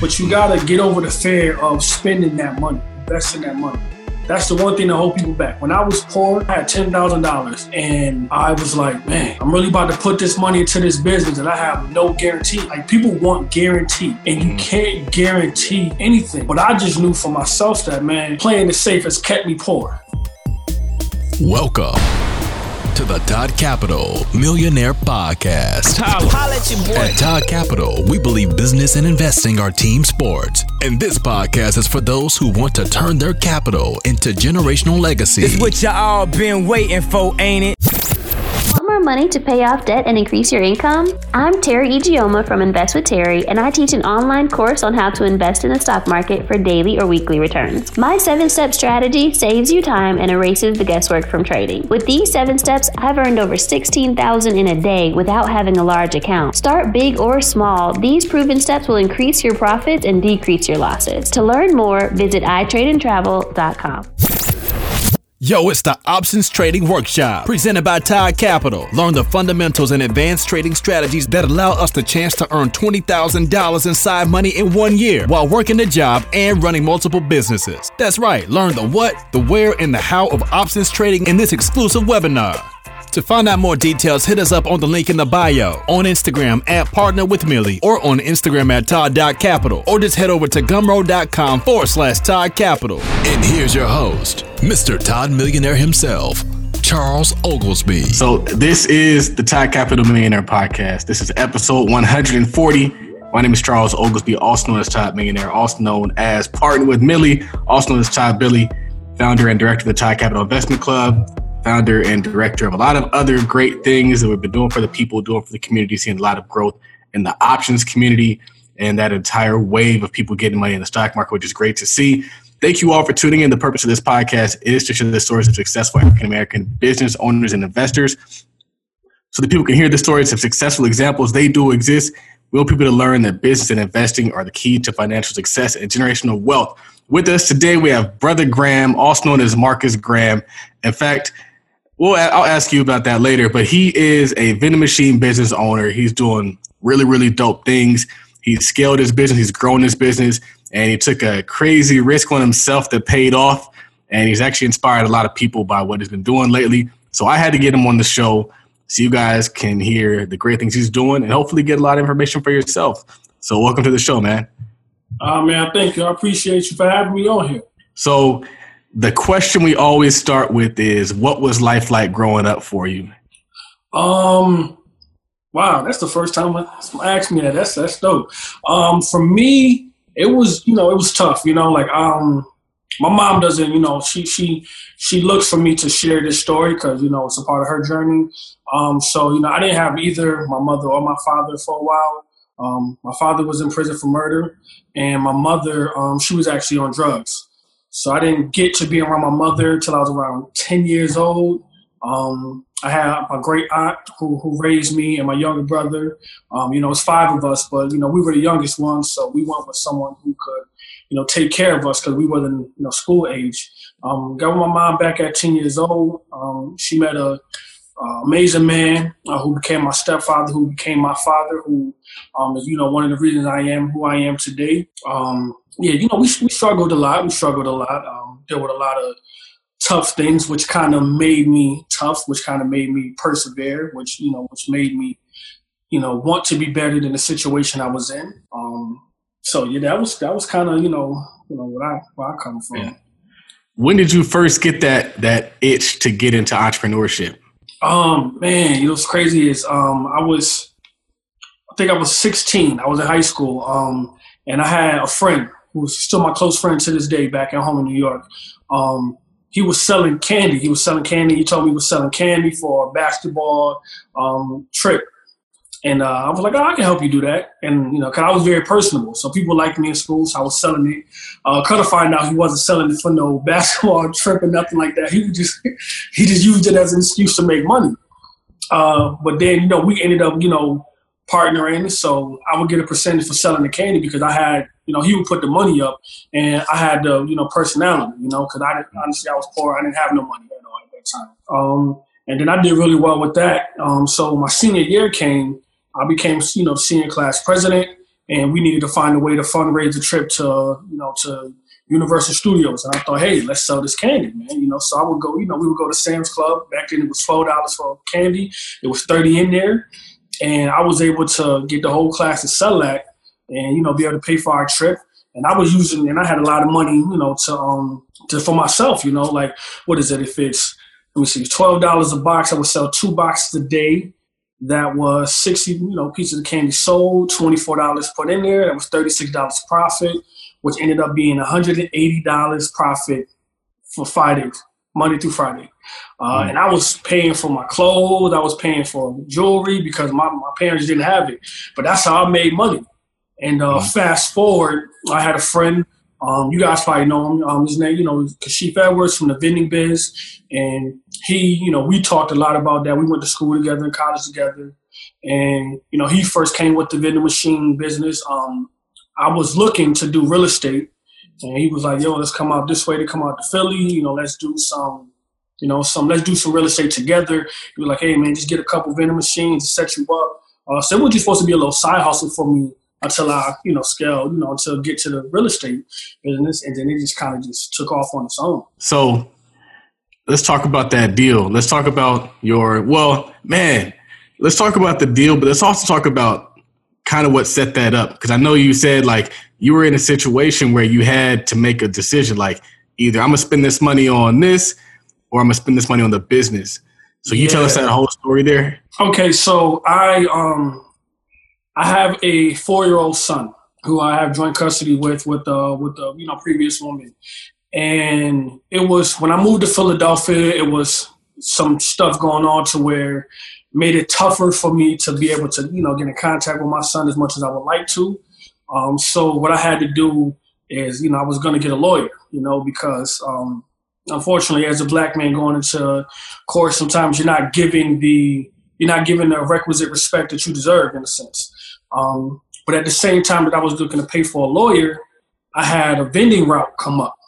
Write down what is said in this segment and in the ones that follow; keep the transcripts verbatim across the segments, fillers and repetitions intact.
but you gotta get over the fear of spending that money, investing that money. That's the one thing that hold people back. When I was poor, I had ten thousand dollars and I was like, man, I'm really about to put this money into this business and I have no guarantee. Like, people want guarantee and you can't guarantee anything. But I just knew for myself that, man, playing it safe has kept me poor. Welcome to the Todd Capital Millionaire Podcast. At Todd Capital, we believe business and investing are team sports. And this podcast is for those who want to turn their capital into generational legacy. It's what y'all been waiting for, ain't it? Want more money to pay off debt and increase your income? I'm Terry Ijeoma from Invest with Terry, and I teach an online course on how to invest in the stock market for daily or weekly returns. My seven-step strategy saves you time and erases the guesswork from trading. With these seven steps, I've earned over sixteen thousand dollars in a day without having a large account. Start big or small. These proven steps will increase your profits and decrease your losses. To learn more, visit i trade and travel dot com. Yo, it's the Options Trading Workshop, presented by Todd Capital. Learn the fundamentals and advanced trading strategies that allow us the chance to earn twenty thousand dollars in side money in one year while working a job and running multiple businesses. That's right, learn the what, the where, and the how of options trading in this exclusive webinar. To find out more details, hit us up on the link in the bio, on Instagram at Partner with Millie, or on Instagram at Todd dot Capital, or just head over to gumroad.com forward slash Todd Capital. And here's your host, Mister Todd Millionaire himself, Charles Oglesby. So this is the Todd Capital Millionaire Podcast. This is episode one hundred forty. My name is Charles Oglesby, also known as Todd Millionaire, also known as Partner with Millie, also known as Todd Billy, founder and director of the Todd Capital Investment Club, founder and director of a lot of other great things that we've been doing for the people, doing for the community, seeing a lot of growth in the options community and that entire wave of people getting money in the stock market, which is great to see. Thank you all for tuning in. The purpose of this podcast is to share the stories of successful African-American business owners and investors so that people can hear the stories of successful examples. They do exist. We want people to learn that business and investing are the key to financial success and generational wealth. With us today, we have Brother Graham, also known as Marcus Graham. In fact, well, I'll ask you about that later, but he is a vending machine business owner. He's doing really, really dope things. He's scaled his business. He's grown his business, and he took a crazy risk on himself that paid off, and he's actually inspired a lot of people by what he's been doing lately. So I had to get him on the show so you guys can hear the great things he's doing and hopefully get a lot of information for yourself. So welcome to the show, man. Uh, man, thank you. I appreciate you for having me on here. So the question we always start with is, what was life like growing up for you? Um, wow, that's the first time someone asked me that. That's that's dope. Um, for me, it was, you know, it was tough. You know, like um, my mom doesn't, you know, she she she looks for me to share this story because, you know, it's a part of her journey. Um, so you know, I didn't have either my mother or my father for a while. Um, my father was in prison for murder, and my mother, um, she was actually on drugs. So I didn't get to be around my mother till I was around ten years old. Um, I had my great aunt who, who raised me and my younger brother. Um, you know, it's five of us, but, you know, we were the youngest ones. So we went with someone who could, you know, take care of us because we wasn't, you know, school age. Um, got with my mom back at ten years old. Um, she met a, uh, amazing man uh, who became my stepfather, who became my father, who um, is, you know, one of the reasons I am who I am today. Um, Yeah, you know, we we struggled a lot. We struggled a lot. Um, dealt with a lot of tough things, which kind of made me tough, which kind of made me persevere, which, you know, which made me, you know, want to be better than the situation I was in. Um, so yeah, that was that was kind of, you know, you know, where I where I come from. Yeah. When did you first get that that itch to get into entrepreneurship? Um, man, you know, what's crazy is um, I was, I think I was sixteen. I was in high school, um, and I had a friend who's still my close friend to this day back at home in New York. Um, he was selling candy. He was selling candy. He told me he was selling candy for a basketball um, trip. And uh, I was like, oh, I can help you do that. And, you know, because I was very personable. So people liked me in school, so I was selling it. Uh, kind of find out he wasn't selling it for no basketball trip or nothing like that. He would just he just used it as an excuse to make money. Uh, but then, you know, we ended up, you know, partnering. So I would get a percentage for selling the candy because I had, you know, he would put the money up and I had the, you know, personality, you know, because I didn't, honestly, I was poor. I didn't have no money at all at that time. Um, and then I did really well with that. Um, so my senior year came, I became, you know, senior class president. and we needed to find a way to fundraise a trip to, you know, to Universal Studios. And I thought, hey, let's sell this candy, man. You know, so I would go, you know, we would go to Sam's Club. Back then it was twelve dollars for candy. It was thirty in there. And I was able to get the whole class to sell that and, you know, be able to pay for our trip. And I was using, and I had a lot of money, you know, to, um, to for myself, you know, like, what is it? If it's, let me see, twelve dollars a box, I would sell two boxes a day. That was sixty, you know, pieces of candy sold, twenty-four dollars put in there. That was thirty-six dollars profit, which ended up being one hundred eighty dollars profit for five days, Monday through Friday. Uh, mm. And I was paying for my clothes. I was paying for jewelry because my, my parents didn't have it. But that's how I made money. And uh, mm. fast forward, I had a friend. Um, you guys probably know him. Um, his name, you know, Kashif Edwards from the vending biz. And he, you know, we talked a lot about that. We went to school together and college together. And, you know, he first came with the vending machine business. Um, I was looking to do real estate. And he was like, yo, let's come out this way to come out to Philly. You know, let's do some, you know, some, let's do some real estate together. He was like, hey, man, just get a couple vending machines to set you up. Uh, so it was just supposed to be a little side hustle for me until I, you know, scaled, you know, until I get to the real estate business. And then it just kind of just took off on its own. So let's talk about that deal. Let's talk about your, well, man, let's talk about the deal, but let's also talk about kind of what set that up. Because I know you said, like, you were in a situation where you had to make a decision, like, either I'm going to spend this money on this or I'm going to spend this money on the business. So you yeah. tell us that whole story there. Okay, so I um I have a four-year-old son who I have joint custody with with uh with the you know previous woman, and it was when I moved to Philadelphia, it was some stuff going on to where made it tougher for me to be able to you know get in contact with my son as much as I would like to. Um, so what I had to do is you know I was going to get a lawyer, you know, because um. Unfortunately, as a black man going into court, sometimes you're not giving the you're not giving the requisite respect that you deserve, in a sense. Um, but at the same time that I was looking to pay for a lawyer, I had a vending route come up.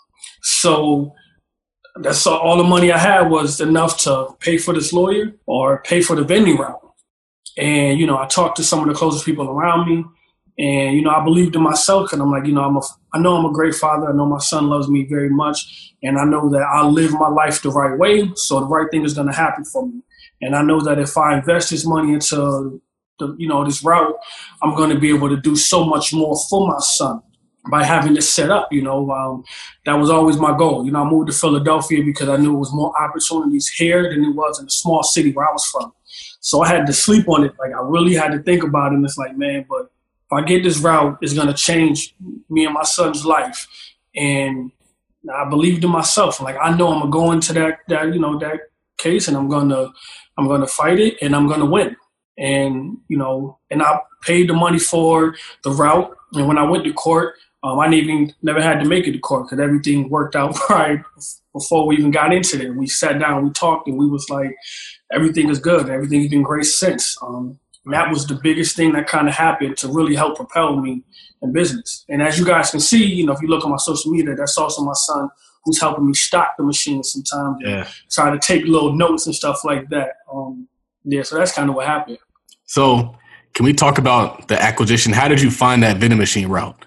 So that's all, all the money I had was enough to pay for this lawyer or pay for the vending route. And you know, I talked to some of the closest people around me. And, you know, I believed in myself, and I'm like, you know, I'm a, I know I'm a great father. I know my son loves me very much. And I know that I live my life the right way. So the right thing is going to happen for me. And I know that if I invest this money into, the, you know, this route, I'm going to be able to do so much more for my son by having this set up. You know, um, that was always my goal. You know, I moved to Philadelphia because I knew it was more opportunities here than it was in the small city where I was from. So I had to sleep on it. Like, I really had to think about it. And it's like, man, but if I get this route, it's going to change me and my son's life. And I believed in myself. Like, I know I'm going to go into that, that, you know, that case, and I'm going to, I'm going to fight it, and I'm going to win. And, you know, and I paid the money for the route. And when I went to court, um, I didn't even, never had to make it to court because everything worked out right before we even got into it. We sat down, we talked, and we was like, everything is good. Everything's been great since. Um, And that was the biggest thing that kind of happened to really help propel me in business. And as you guys can see, you know, if you look at my social media, that's also my son who's helping me stock the machine sometimes. Yeah. And try to take little notes and stuff like that. Um, yeah, so that's kind of what happened. So can we talk about the acquisition? How did you find that vending machine route?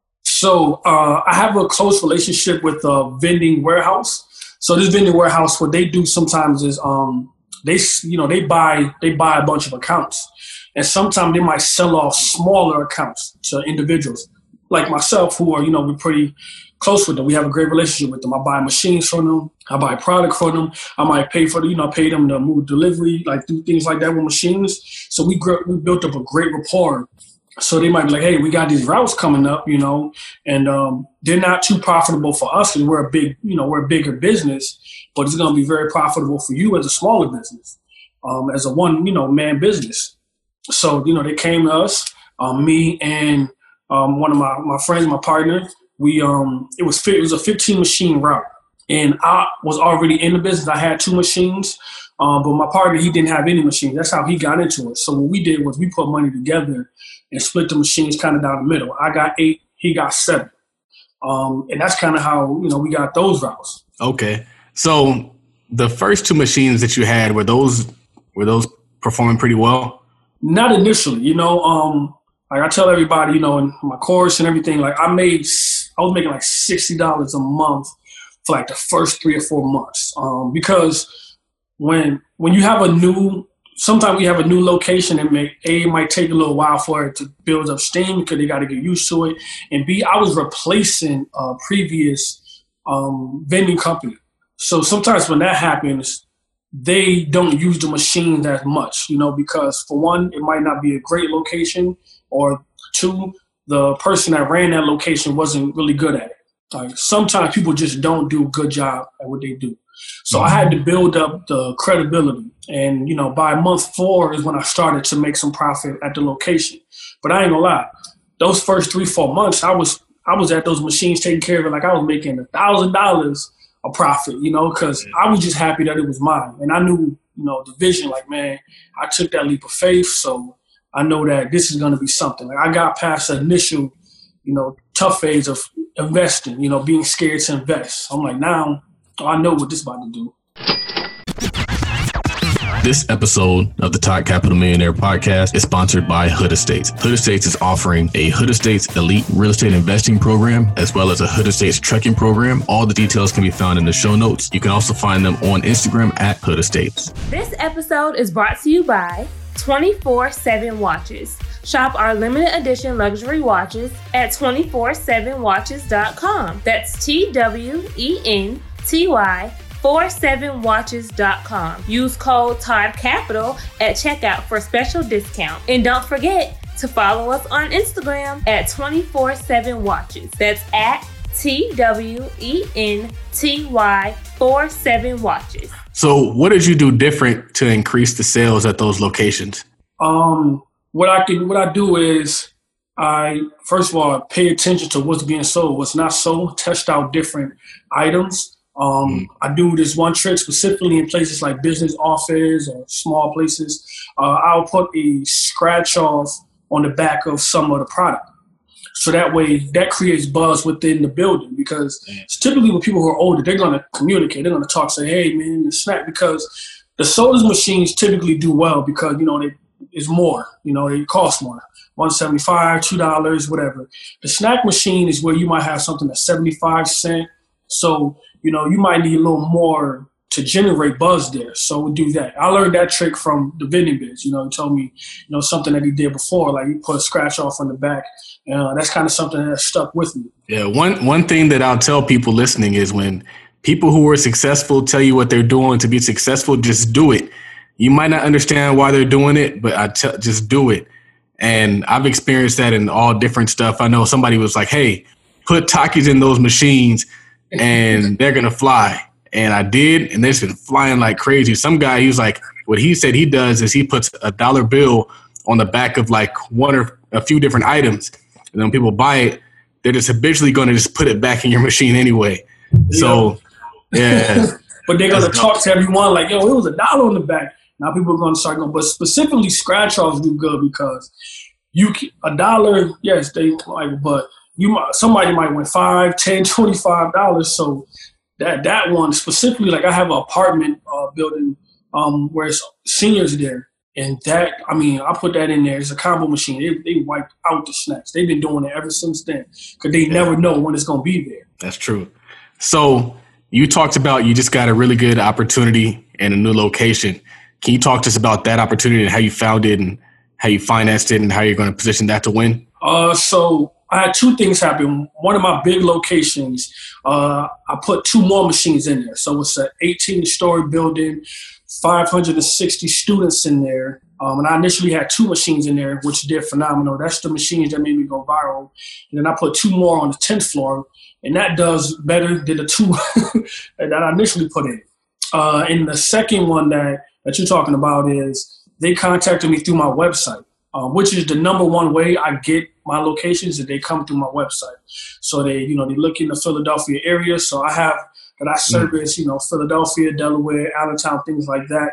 So uh, I have a close relationship with a vending warehouse. So this vending warehouse, what they do sometimes is um, they, you know, they buy they buy a bunch of accounts. And sometimes they might sell off smaller accounts to individuals like myself who are, you know, we're pretty close with them. We have a great relationship with them. I buy machines from them. I buy product from them. I might pay for the, you know, pay them to move delivery, like do things like that with machines. So we grew, we built up a great rapport. So they might be like, hey, we got these routes coming up, you know, and um, they're not too profitable for us because we're a big, you know, we're a bigger business, but it's going to be very profitable for you as a smaller business, um, as a one, you know, man business. So, you know, they came to us, um, me and um, one of my, my friends, my partner. We um, it was it was a fifteen machine route, and I was already in the business. I had two machines, um, but my partner, he didn't have any machines. That's how he got into it. So what we did was we put money together and split the machines kind of down the middle. I got eight, he got seven, um, and that's kind of how you know we got those routes. Okay, so the first two machines that you had were those were those performing pretty well? Not initially, you know. Um, like I tell everybody, you know, in my course and everything, like I made, I was making like sixty dollars a month for like the first three or four months. Um, because when when you have a new, sometimes we have a new location and may, A, it might take a little while for it to build up steam because they got to get used to it. And B, I was replacing a previous um, vending company. So sometimes when that happens, they don't use the machine that much, you know, because for one, it might not be a great location, or two, the person that ran that location wasn't really good at it. Like sometimes people just don't do a good job at what they do. So I had to build up the credibility. And, you know, by month four is when I started to make some profit at the location. But I ain't gonna lie, those first three, four months, I was I was at those machines taking care of it like I was making a thousand dollars a profit, you know, because I was just happy that it was mine. And I knew, you know, the vision, like, man, I took that leap of faith. So I know that this is gonna be something. Like I got past the initial, you know, tough phase of investing, you know, being scared to invest. I'm like, now I know what this is about to do. This episode of the Todd Capital Millionaire Podcast is sponsored by Hood Estates. Hood Estates is offering a Hood Estates Elite Real Estate Investing Program, as well as a Hood Estates Trucking Program. All the details can be found in the show notes. You can also find them on Instagram at Hood Estates. This episode is brought to you by twenty-four seven Watches. Shop our limited edition luxury watches at two four seven watches dot com. That's T W E N T Y four seven watches dot com. Use code Todd Capital at checkout for special discount. And don't forget to follow us on Instagram at twenty-four seven watches. That's at T W E N T Y four seven watches. So what did you do different to increase the sales at those locations? Um, what I can, what I do is I, first of all, pay attention to what's being sold, what's not sold, test out different items. Um, mm. I do this one trick specifically in places like business office or small places. Uh, I'll put a scratch off on the back of some of the product. So that way that creates buzz within the building, because it's typically with people who are older, they're going to communicate. They're going to talk, say, hey, man, it's snack, because the sodas machines typically do well because, you know, they, it's more, you know, they cost more. one seventy-five, two dollars, whatever. The snack machine is where you might have something that's seventy-five cents. So, you know, you might need a little more to generate buzz there. So we do that. I learned that trick from the vending biz. You know, he told me, you know, something that he did before, like he put a scratch off on the back. Uh, that's kind of something that stuck with me. Yeah, one one thing that I'll tell people listening is when people who are successful tell you what they're doing to be successful, just do it. You might not understand why they're doing it, but I t- just do it. And I've experienced that in all different stuff. I know somebody was like, hey, put Takis in those machines and they're going to fly. And I did, and they've been flying like crazy. Some guy, he was like, what he said he does is he puts a dollar bill on the back of like one or a few different items. And then when people buy it, they're just habitually going to just put it back in your machine anyway. So, yeah. But they're going to talk to everyone like, yo, it was a dollar on the back. Now people are going to start going, but specifically scratch-offs do good because you a dollar, yes, they like, but you might, somebody might win five, ten, twenty-five dollars. So that that one specifically, like I have an apartment uh, building um, where it's seniors there, and that I mean I put that in there. It's a combo machine. They, they wipe out the snacks. They've been doing it ever since then because they yeah. never know when it's going to be there. That's true. So you talked about you just got a really good opportunity in a new location. Can you talk to us about that opportunity and how you found it and how you financed it and how you're going to position that to win? Uh, so I had two things happen. One of my big locations, uh, I put two more machines in there. So it's an eighteen-story building, five hundred sixty students in there. Um, and I initially had two machines in there, which did phenomenal. That's the machines that made me go viral. And then I put two more on the tenth floor, and that does better than the two that I initially put in. Uh, and the second one that that you're talking about is they contacted me through my website, uh, which is the number one way I get my locations, that they come through my website. So they, you know, they look in the Philadelphia area. So I have that I service, you know, Philadelphia, Delaware, Allentown, things like that.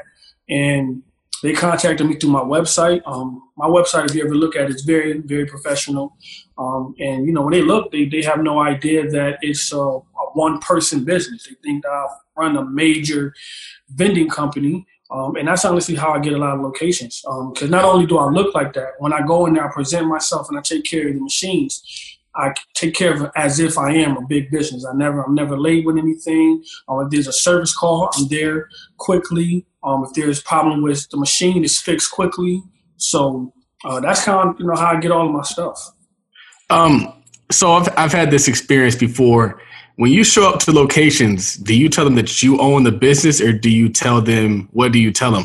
And they contacted me through my website. Um, my website, if you ever look at it, is very, very professional. Um, and, you know, when they look, they, they have no idea that it's a, a one-person business. They think that I run a major vending company. Um, and that's honestly how I get a lot of locations. Because um, not only do I look like that, when I go in there, I present myself and I take care of the machines. I take care of it as if I am a big business. I never, I'm never late with anything. Um, if there's a service call, I'm there quickly. Um, if there's a problem with the machine, it's fixed quickly. So uh, that's kind of, you know, how I get all of my stuff. Um, so I've I've had this experience before. When you show up to locations, do you tell them that you own the business, or do you tell them, what do you tell them?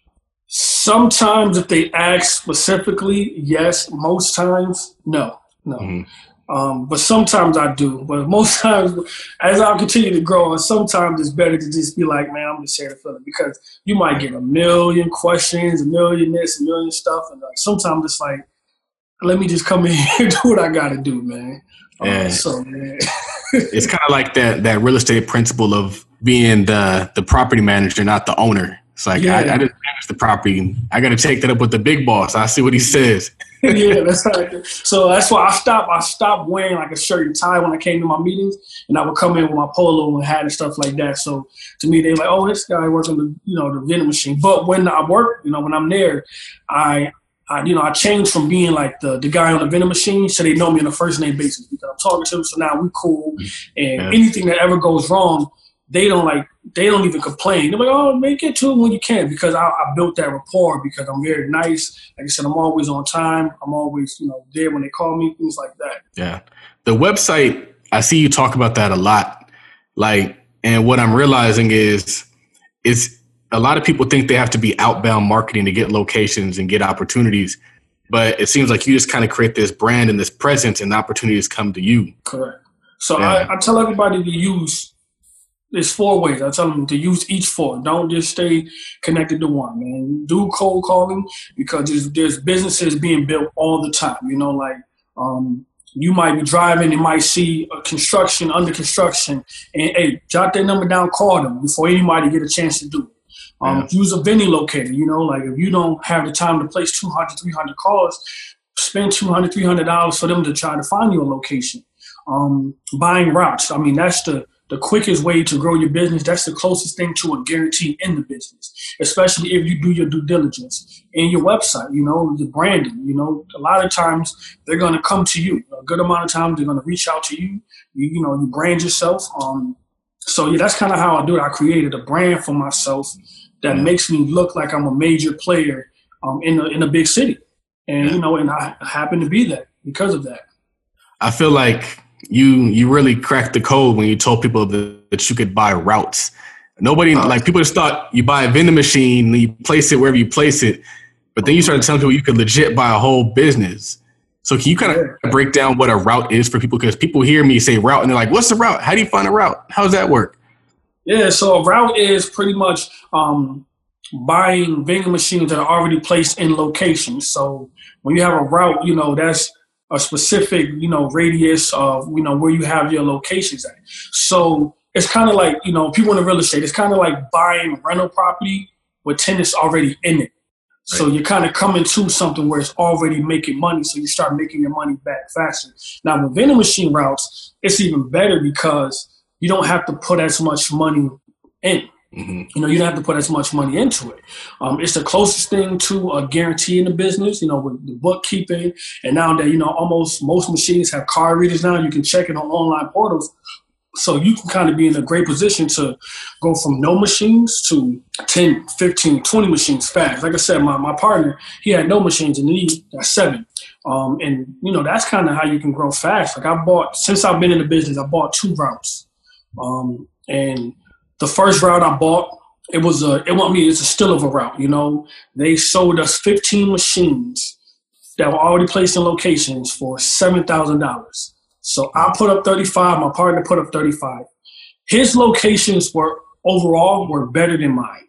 Sometimes if they ask specifically, yes. Most times, no, no. Mm-hmm. Um, but sometimes I do. But most times, as I continue to grow, and sometimes it's better to just be like, man, I'm just here to fill it, because you might get a million questions, a million this, a million stuff. And like, sometimes it's like, let me just come in here and do what I got to do, man. Yeah. Uh, so, man. It's kind of like that that real estate principle of being the the property manager, not the owner. It's like, yeah. I, I just manage the property. I got to take that up with the big boss. I see what he says. Yeah, that's right. So that's why I stopped. I stopped wearing like a shirt and tie when I came to my meetings, and I would come in with my polo and hat and stuff like that. So to me, they're like, "Oh, this guy works on the you know the vending machine." But when I work, you know, when I'm there, I. I, you know, I changed from being like the, the guy on the vending machine, so they know me on a first name basis because I'm talking to them. So now we cool, and yeah. anything that ever goes wrong, they don't like. They don't even complain. They're like, "Oh, make it to it when you can," because I, I built that rapport. Because I'm very nice. Like I said, I'm always on time. I'm always, you know, there when they call me. Things like that. Yeah, the website. I see you talk about that a lot. Like, and what I'm realizing is, it's. A lot of people think they have to be outbound marketing to get locations and get opportunities, but it seems like you just kind of create this brand and this presence, and opportunities come to you. Correct. So yeah. I, I tell everybody to use, there's four ways. I tell them to use each four. Don't just stay connected to one, man. Do cold calling, because there's, there's businesses being built all the time. You know, like um, you might be driving and might see a construction, under construction, and hey, jot their number down, call them before anybody get a chance to do it. Um, yeah. Use a vending locator, you know, like if you don't have the time to place two hundred, three hundred calls, spend two hundred, three hundred dollars for them to try to find you a location. Um, buying routes. I mean, that's the, the quickest way to grow your business. That's the closest thing to a guarantee in the business, especially if you do your due diligence in your website, you know, the branding. You know, a lot of times they're going to come to you. A good amount of times they're going to reach out to you. You, you know, you brand yourself. Um, so, yeah, that's kind of how I do it. I created a brand for myself that makes me look like I'm a major player um, in a in a big city, and yeah. you know, and I happen to be that because of that. I feel like you you really cracked the code when you told people that, that you could buy routes. Nobody uh, like people just thought you buy a vending machine and you place it wherever you place it, but then you started telling people you could legit buy a whole business. So can you kind of yeah. break down what a route is for people? Because people hear me say route and they're like, "What's the route? How do you find a route? How does that work?" Yeah, so a route is pretty much um, buying vending machines that are already placed in locations. So when you have a route, you know, that's a specific, you know, radius of, you know, where you have your locations at. So it's kind of like, you know, people in the real estate, it's kind of like buying rental property with tenants already in it. Right. So you're kind of coming to something where it's already making money, so you start making your money back faster. Now with vending machine routes, it's even better because you don't have to put as much money in. Mm-hmm. You know, you don't have to put as much money into it. Um, it's the closest thing to a guarantee in the business, you know, with the bookkeeping. And now that, you know, almost most machines have card readers now. You can check it on online portals. So you can kind of be in a great position to go from no machines to ten, fifteen, twenty machines fast. Like I said, my, my partner, he had no machines and he got seven. Um, and, you know, that's kind of how you can grow fast. Like I bought, since I've been in the business, I bought two routes. Um, and the first route I bought, it was a, it wasn't me, it's a still of a route, you know. They sold us fifteen machines that were already placed in locations for seven thousand dollars. So I put up thirty-five, my partner put up thirty-five. His locations were overall were better than mine.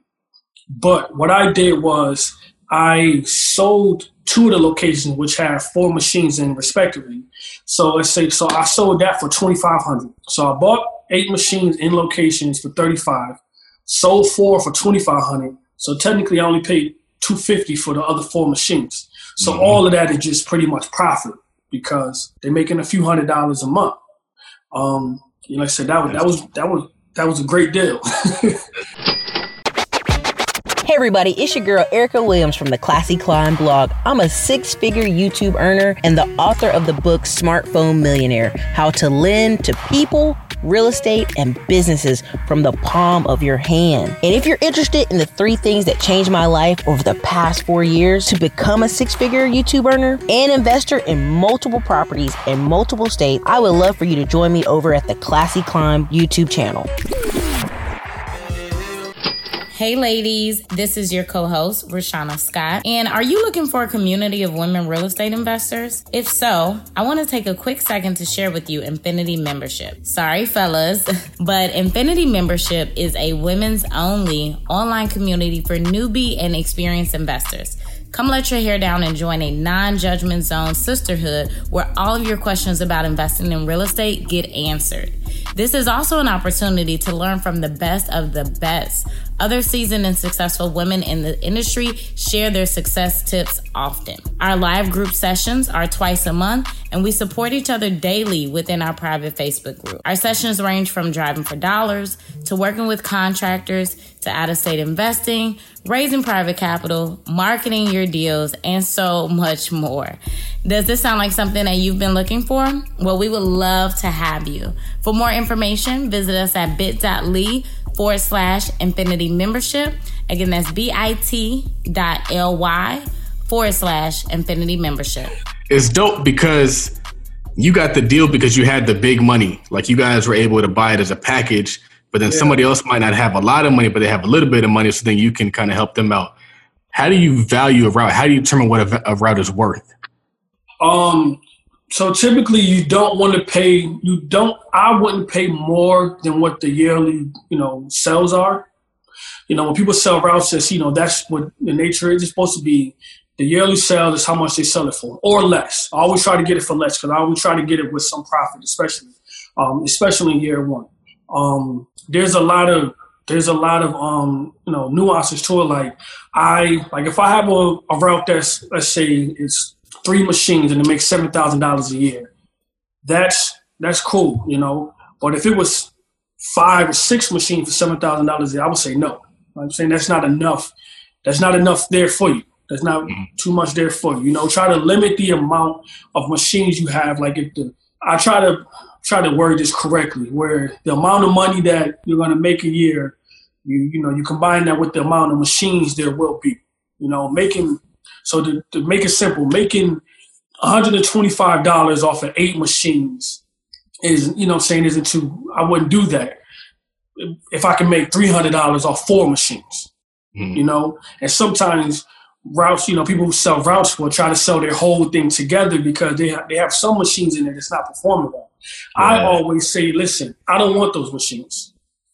But what I did was I sold two of the locations, which have four machines in respectively. So let's say, so I sold that for twenty-five hundred dollars. So I bought eight machines in locations for thirty-five, sold four for twenty-five hundred dollars. So technically I only paid two hundred fifty dollars for the other four machines. So mm-hmm. all of that is just pretty much profit because they're making a few hundred dollars a month. Um, you know, like I said, that was, that was, that was, that was a great deal. Hey, everybody, it's your girl Erica Williams from the Classy Climb blog. I'm a six-figure YouTube earner and the author of the book Smartphone Millionaire, How to Lend to People, Real Estate, and Businesses from the palm of your hand. And if you're interested in the three things that changed my life over the past four years to become a six-figure YouTube earner and investor in multiple properties in multiple states, I would love for you to join me over at the Classy Climb YouTube channel. Hey ladies, this is your co-host, Rashana Scott. And are you looking for a community of women real estate investors? If so, I want to take a quick second to share with you Infinity Membership. Sorry fellas, but Infinity Membership is a women's only online community for newbie and experienced investors. Come let your hair down and join a non-judgment zone sisterhood where all of your questions about investing in real estate get answered. This is also an opportunity to learn from the best of the best. Other seasoned and successful women in the industry share their success tips often. Our live group sessions are twice a month, and we support each other daily within our private Facebook group. Our sessions range from driving for dollars to working with contractors to out-of-state investing, raising private capital, marketing your deals, and so much more. Does this sound like something that you've been looking for? Well, we would love to have you. For more information, visit us at bit.ly forward slash infinity membership. Again, that's bit.ly forward slash infinity membership. It's dope because you got the deal because you had the big money. Like you guys were able to buy it as a package, but then yeah. somebody else might not have a lot of money, but they have a little bit of money. So then you can kind of help them out. How do you value a route? How do you determine what a, a route is worth? Um, so typically you don't want to pay, you don't, I wouldn't pay more than what the yearly, you know, sales are. You know, when people sell routes, it's, you know, that's what the nature is. It's supposed to be the yearly sale is how much they sell it for or less. I always try to get it for less because I always try to get it with some profit, especially, um, especially in year one. Um, there's a lot of, there's a lot of, um, you know, nuances to it. Like I, like if I have a, a route that's, let's say it's three machines and it makes seven thousand dollars a year, that's, that's cool, you know, but if it was five or six machines for seven thousand dollars a year, I would say no. I'm saying that's not enough. That's not enough there for you. There's not too much there for you. You know, try to limit the amount of machines you have. Like if the, I try to try to word this correctly, where the amount of money that you're going to make a year, you you know, you combine that with the amount of machines there will be. You know, making so to, to make it simple, making one hundred twenty-five dollars off of eight machines is, you know, what I'm saying isn't too. I wouldn't do that if I can make three hundred dollars off four machines. Mm. You know, and sometimes routes, you know, people who sell routes will try to sell their whole thing together because they have, they have some machines in there that's not performing well. Right. I always say, listen, I don't want those machines.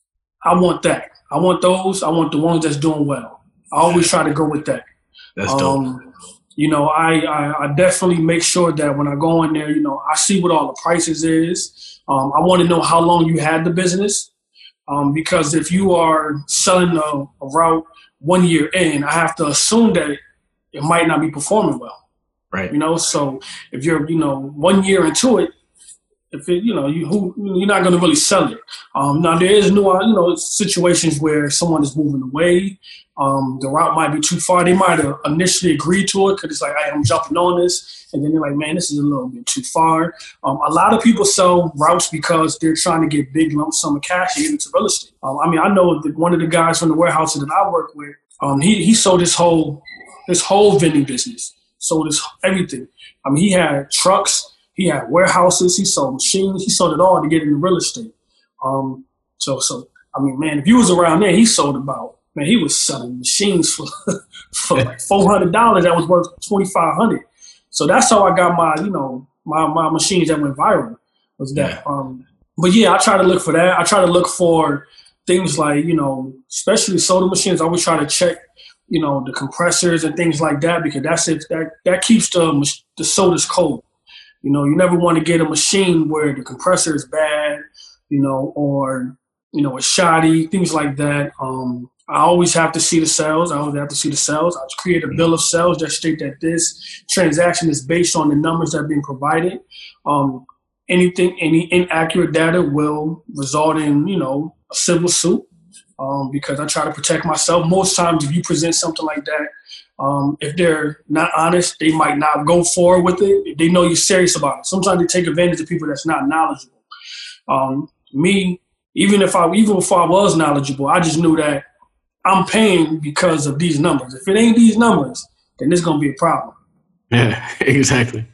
I want that. I want those. I want the ones that's doing well. I always try to go with that. That's dope. Um, you know, I, I, I definitely make sure that when I go in there, you know, I see what all the prices is. Um, I want to know how long you had the business. Um, because if you are selling a, a route one year in, I have to assume that it might not be performing well. Right. You know, so if you're, you know, one year into it, if it, you know, you who you're not going to really sell it. Um, now there is new, you know, situations where someone is moving away. Um, the route might be too far. They might have initially agreed to it because it's like, hey, I'm jumping on this. And then they're like, man, this is a little bit too far. Um, a lot of people sell routes because they're trying to get big lump sum of cash to get into real estate. Um, I mean, I know that one of the guys from the warehouse that I work with, um, he, he sold his whole, his whole vending business, sold his everything. I mean, he had trucks, he had warehouses, he sold machines, he sold it all to get into real estate. Um, so, so I mean, man, if you was around there, he sold about, man, he was selling machines for for like four hundred dollars that was worth twenty-five hundred dollars. So that's how I got my, you know, my, my machines that went viral was that. Yeah. Um, but yeah, I try to look for that. I try to look for things like, you know, especially soda machines. I always try to check, you know, the compressors and things like that because that's it. That, that keeps the, the sodas cold. You know, you never want to get a machine where the compressor is bad, you know, or, you know, it's shoddy, things like that. Um, I always have to see the sales. I always have to see the sales. I create a bill of sales that state that this transaction is based on the numbers that are being provided. Um, anything, any inaccurate data will result in, you know, a civil suit. um, because I try to protect myself. Most times, if you present something like that, um, if they're not honest, they might not go forward with it. If they know you're serious about it. Sometimes they take advantage of people that's not knowledgeable. Um, me, even if I, even before I was knowledgeable, I just knew that I'm paying because of these numbers. If it ain't these numbers, then there's gonna be a problem. Yeah, exactly.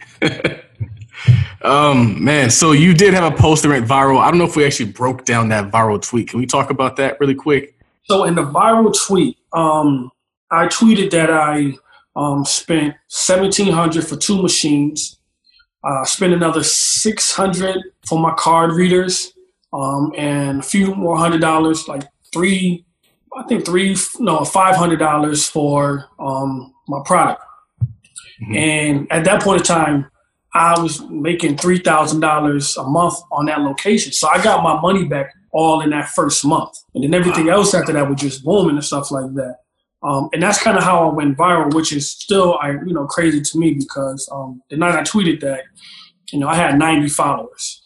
um, man, so you did have a post that went viral. I don't know if we actually broke down that viral tweet. Can we talk about that really quick? So in the viral tweet, um, I tweeted that I um, spent seventeen hundred dollars for two machines. I uh, spent another six hundred dollars for my card readers, um, and a few more hundred dollars, like three, I think three, no, five hundred dollars for um, my product. Mm-hmm. And at that point in time, I was making three thousand dollars a month on that location. So I got my money back all in that first month. And then everything wow. else after that was just booming and stuff like that. Um, and that's kind of how I went viral, which is still, I you know, crazy to me because um, the night I tweeted that, you know, I had ninety followers.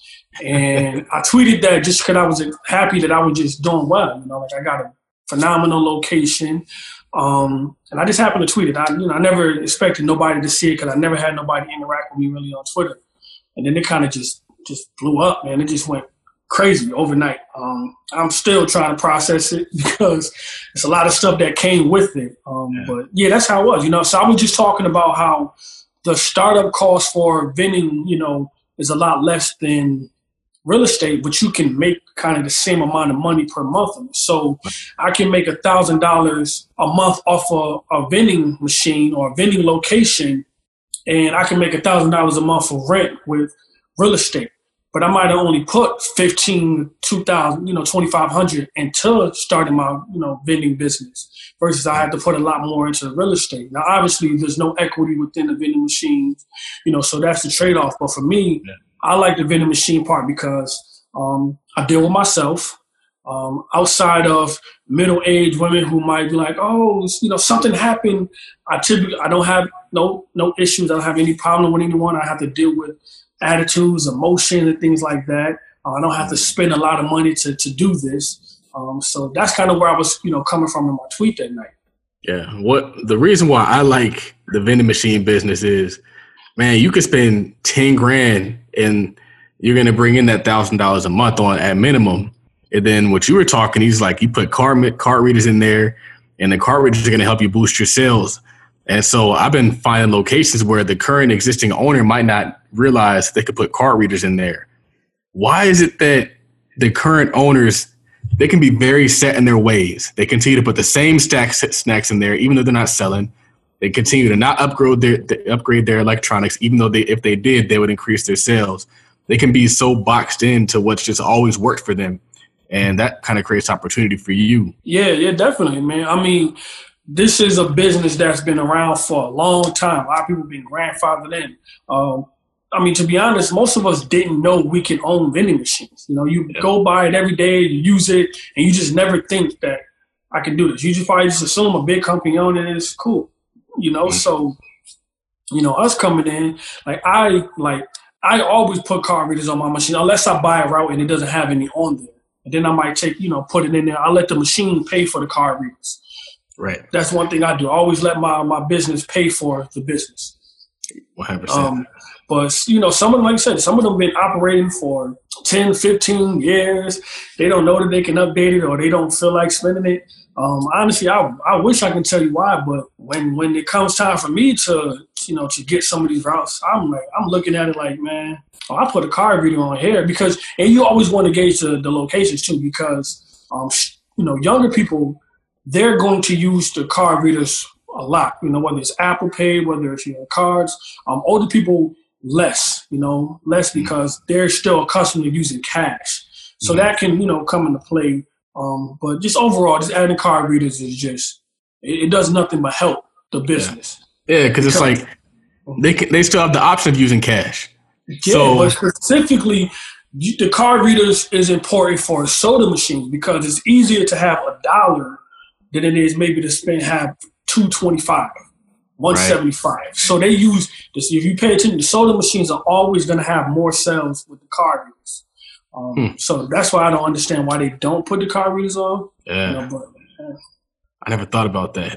And I tweeted that just because I was happy that I was just doing well. You know, like I got a phenomenal location. Um, and I just happened to tweet it. I, you know, I never expected nobody to see it because I never had nobody interact with me really on Twitter. And then it kind of just, just blew up, man. It just went crazy overnight. Um, I'm still trying to process it because it's a lot of stuff that came with it. Um, yeah. But yeah, that's how it was, you know. So I was just talking about how the startup cost for vending, you know, is a lot less than real estate, but you can make kind of the same amount of money per month. So I can make a thousand dollars a month off a, a vending machine or a vending location, and I can make a thousand dollars a month for rent with real estate. But I might have only put fifteen, two thousand, you know, twenty-five hundred into starting my, you know, vending business versus I had to put a lot more into real estate. Now, obviously, there's no equity within the vending machines, you know, so that's the trade-off. But for me, yeah. I like the vending machine part because um, I deal with myself. Um, outside of middle-aged women who might be like, oh, you know, something happened. I typically, I don't have no no issues. I don't have any problem with anyone. I have to deal with attitudes, emotion, and things like that. Uh, I don't have to spend a lot of money to to do this. Um, so that's kind of where I was, you know, coming from in my tweet that night. Yeah. What the reason why I like the vending machine business is, man, you could spend ten grand and you're going to bring in that thousand dollars a month on at minimum. And then what you were talking, he's like, you put card, card readers in there and the card readers are going to help you boost your sales. And so I've been finding locations where the current existing owner might not realize they could put card readers in there. Why is it that the current owners, they can be very set in their ways? They continue to put the same stacks, snacks in there, even though they're not selling. They continue to not upgrade their upgrade their electronics, even though they, if they did, they would increase their sales. They can be so boxed into what's just always worked for them. And that kind of creates opportunity for you. Yeah, yeah, definitely, man. I mean, this is a business that's been around for a long time. A lot of people have been grandfathered in. Um, I mean, to be honest, most of us didn't know we could own vending machines. You know, you yeah. go by it every day, you use it, and you just never think that I can do this. You just probably just assume a big company owns it and it's cool. You know, mm-hmm. so, you know, us coming in, like I, like, I always put card readers on my machine unless I buy a route and it doesn't have any on there. And then I might take, you know, put it in there. I let the machine pay for the card readers. Right. That's one thing I do. I always let my, my business pay for the business. one hundred percent. Um, but, you know, some of them, like I said, some of them been operating for ten, fifteen years. They don't know that they can update it or they don't feel like spending it. Um, honestly, I I wish I can tell you why, but when, when it comes time for me to, you know, to get some of these routes, I'm like, I'm looking at it like, man, oh, I put a card reader on here because, and you always want to gauge the, the locations too, because, um, you know, younger people, they're going to use the card readers a lot, you know, whether it's Apple Pay, whether it's, you know, cards. Um, older people, less, you know, less because they're still accustomed to using cash. So mm-hmm. that can, you know, come into play. Um, but just overall, just adding card readers is just, it, it does nothing but help the business. Yeah, because it's like they can, they still have the option of using cash. Yeah, so, but specifically, the card readers is important for soda machines because it's easier to have a dollar than it is maybe to spend have two twenty-five, one seventy-five. Right. So they use this. If you pay attention, the soda machines are always going to have more sales with the card readers. Um, hmm. So that's why I don't understand why they don't put the card readers on. Yeah. You know, but, yeah. I never thought about that.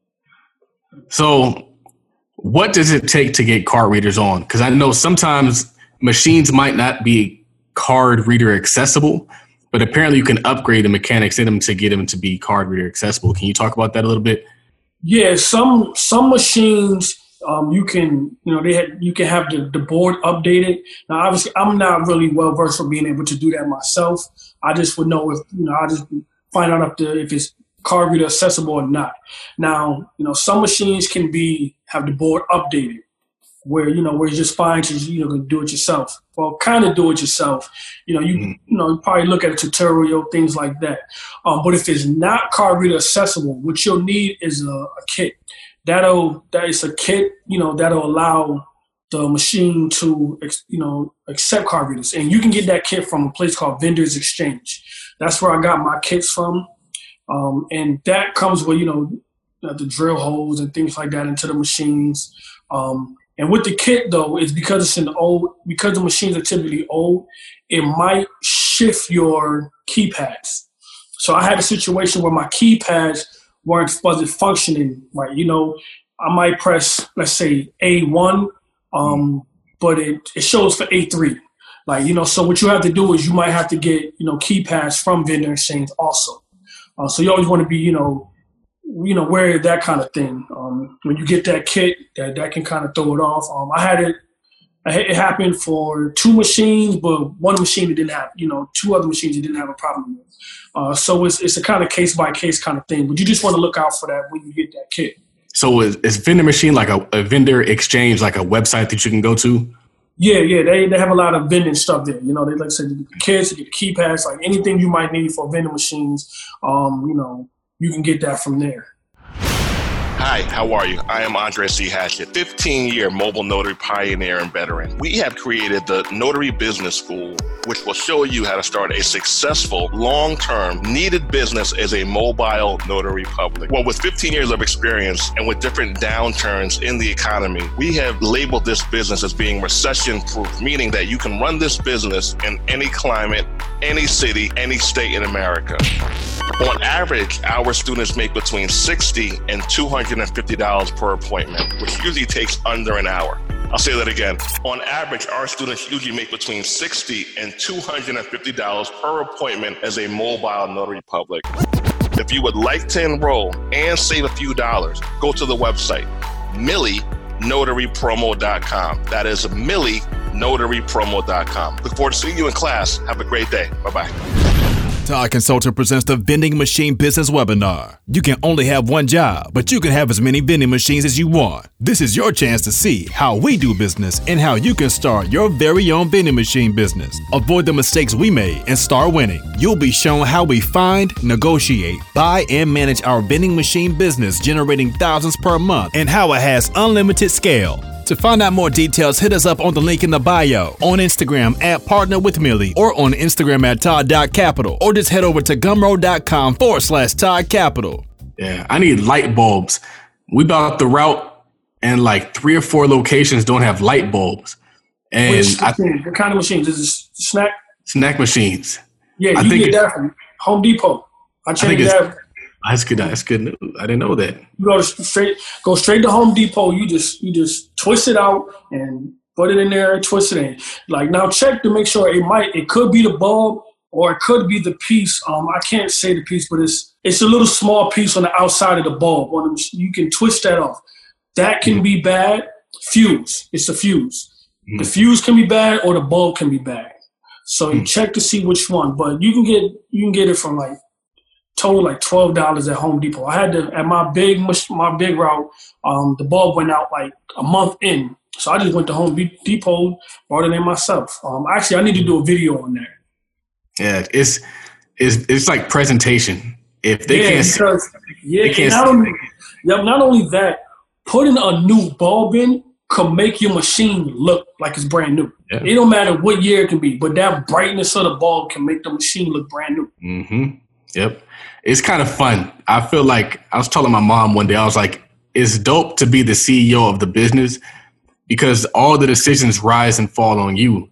So what does it take to get card readers on? Because I know sometimes machines might not be card reader accessible, but apparently you can upgrade the mechanics in them to get them to be card reader accessible. Can you talk about that a little bit? Yeah, some some machines um, you can you know they had, you can have the, the board updated. Now, obviously, I'm not really well versed for being able to do that myself. I just would know if you know I just find out if the if it's card reader accessible or not. Now, you know, some machines can be have the board updated, where you know where it's just fine to you know do it yourself. Well, kind of do it yourself. You know, you mm-hmm. you know you probably look at a tutorial, things like that. Um, but if it's not card reader accessible, what you'll need is a, a kit. That'll that is a kit. You know, that'll allow the machine to you know accept card readers, and you can get that kit from a place called Vendors Exchange. That's where I got my kits from, um, and that comes with you know the drill holes and things like that into the machines. Um, And with the kit, though, it's because it's an old, because the machines are typically old, it might shift your keypads. So I had a situation where my keypads weren't wasn't functioning right. You know, I might press, let's say, A one, um, but it, it shows for A three. Like, you know, so what you have to do is you might have to get, you know, keypads from Vendor Exchange also. Uh, so you always want to be, you know, you know, where that kind of thing. Um, when you get that kit, that, that can kind of throw it off. Um, I had it, it happened for two machines, but one machine that didn't have, you know, two other machines that didn't have a problem with. Uh, so it's it's a kind of case by case kind of thing, but you just want to look out for that when you get that kit. So is, is Vendor Machine like a, a vendor exchange, like a website that you can go to? Yeah, yeah, they they have a lot of vending stuff there. You know, they like I said, the kits, the keypads, like anything you might need for vending machines. Um, you know. You can get that from there. Hi, how are you? I am Andre C. Hatchett, fifteen-year mobile notary pioneer and veteran. We have created the Notary Business School, which will show you how to start a successful, long-term, needed business as a mobile notary public. Well, with fifteen years of experience and with different downturns in the economy, we have labeled this business as being recession-proof, meaning that you can run this business in any climate, any city, any state in America. On average, our students make between sixty dollars and two hundred fifty dollars per appointment, which usually takes under an hour. I'll say that again. On average, our students usually make between sixty dollars and two hundred fifty dollars per appointment as a mobile notary public. If you would like to enroll and save a few dollars, go to the website, millie notary promo dot com. That is millie notary promo dot com. Look forward to seeing you in class. Have a great day. Bye-bye. Todd Consultant presents the Vending Machine Business Webinar. You can only have one job, but you can have as many vending machines as you want. This is your chance to see how we do business and how you can start your very own vending machine business. Avoid the mistakes we made and start winning. You'll be shown how we find, negotiate, buy, and manage our vending machine business, generating thousands per month, and how it has unlimited scale. To find out more details, hit us up on the link in the bio, on Instagram at Partner with Millie, or on Instagram at Todd dot Capital, or just head over to gumroad.com forward slash Todd Capital. Yeah, I need light bulbs. We bought the route, and like three or four locations don't have light bulbs. And Which, I, what kind of machines? Is it snack? Snack machines. Yeah, you I can think get that from Home Depot. I changed I that. That's good. That's good news. I didn't know that. You go straight, go straight to Home Depot. You just, you just twist it out and put it in there and twist it in. Like now, check to make sure it might. It could be the bulb or it could be the piece. Um, I can't say the piece, but it's it's a little small piece on the outside of the bulb. On the, you can twist that off. That can mm-hmm. be bad. Fuse. It's the fuse. Mm-hmm. The fuse can be bad or the bulb can be bad. So you mm-hmm. check to see which one. But you can get you can get it from like. Total like twelve dollars at Home Depot. I had to at my big my big route. Um, the bulb went out like a month in, so I just went to Home Depot, bought it in myself. Um, actually, I need to do a video on that. Yeah, it's it's it's like presentation. If they yeah, can't, because, yeah, they can't not only, yeah, not only that, putting a new bulb in could make your machine look like it's brand new. Yeah. It don't matter what year it can be, but that brightness of the bulb can make the machine look brand new. Mm-hmm. Yep. It's kind of fun. I feel like I was telling my mom one day, I was like, it's dope to be the C E O of the business because all the decisions rise and fall on you.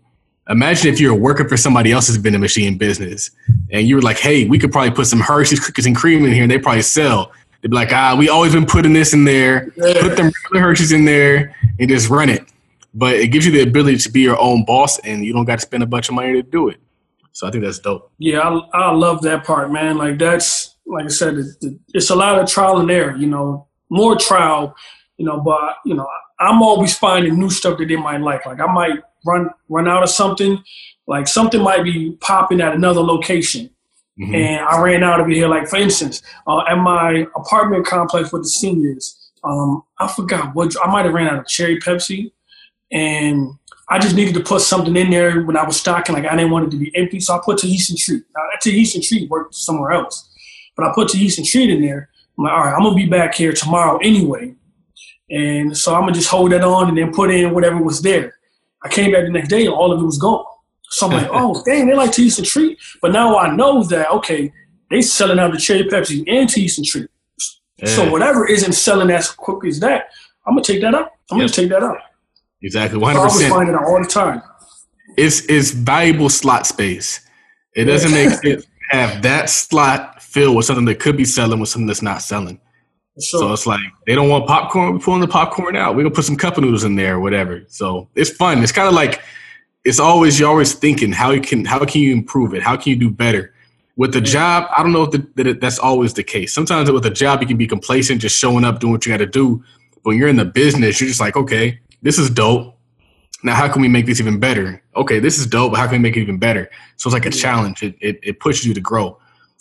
Imagine if you're working for somebody else's vending machine business and you were like, hey, we could probably put some Hershey's cookies and cream in here and they probably sell. They'd be like, ah, we always been putting this in there, yeah. Put them regular Hershey's in there and just run it. But it gives you the ability to be your own boss and you don't got to spend a bunch of money to do it. So I think that's dope. Yeah, I, I love that part, man. Like that's, like I said, it, it, it's a lot of trial and error, you know, more trial, you know, but, you know, I'm always finding new stuff that they might like. Like I might run run out of something, like something might be popping at another location. Mm-hmm. And I ran out of it here. Like for instance, uh, at my apartment complex with the seniors, um, I forgot what, I might have ran out of cherry Pepsi and I just needed to put something in there when I was stocking. Like I didn't want it to be empty. So I put Tahitian Treat. Now that Tahitian Treat worked somewhere else, but I put Tahitian Treat in there. I'm like, all right, I'm going to be back here tomorrow anyway. And so I'm going to just hold that on and then put in whatever was there. I came back the next day and all of it was gone. So I'm like, oh, dang, they like Tahitian Treat. But now I know that, okay, they selling out the cherry Pepsi and Tahitian Treat. Yeah. So whatever isn't selling as quick as that, I'm going to take that out. I'm yep. going to take that out. Exactly, one hundred percent. So I was finding out all the time. It's, it's valuable slot space. It doesn't make sense to have that slot filled with something that could be selling with something that's not selling. Sure. So it's like they don't want popcorn. We're pulling the popcorn out. We're gonna put some cup of noodles in there or whatever. So it's fun. It's kind of like it's always you're always thinking how you can how can you improve it? How can you do better? With the job, I don't know if the, that it, that's always the case. Sometimes with a job you can be complacent, just showing up, doing what you got to do. But when you're in the business, you're just like, okay, this is dope. Now how can we make this even better? Okay, this is dope. But how can we make it even better? So it's like a challenge. It it, it pushes you to grow.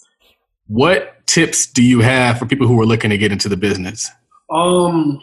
What tips do you have for people who are looking to get into the business? Um,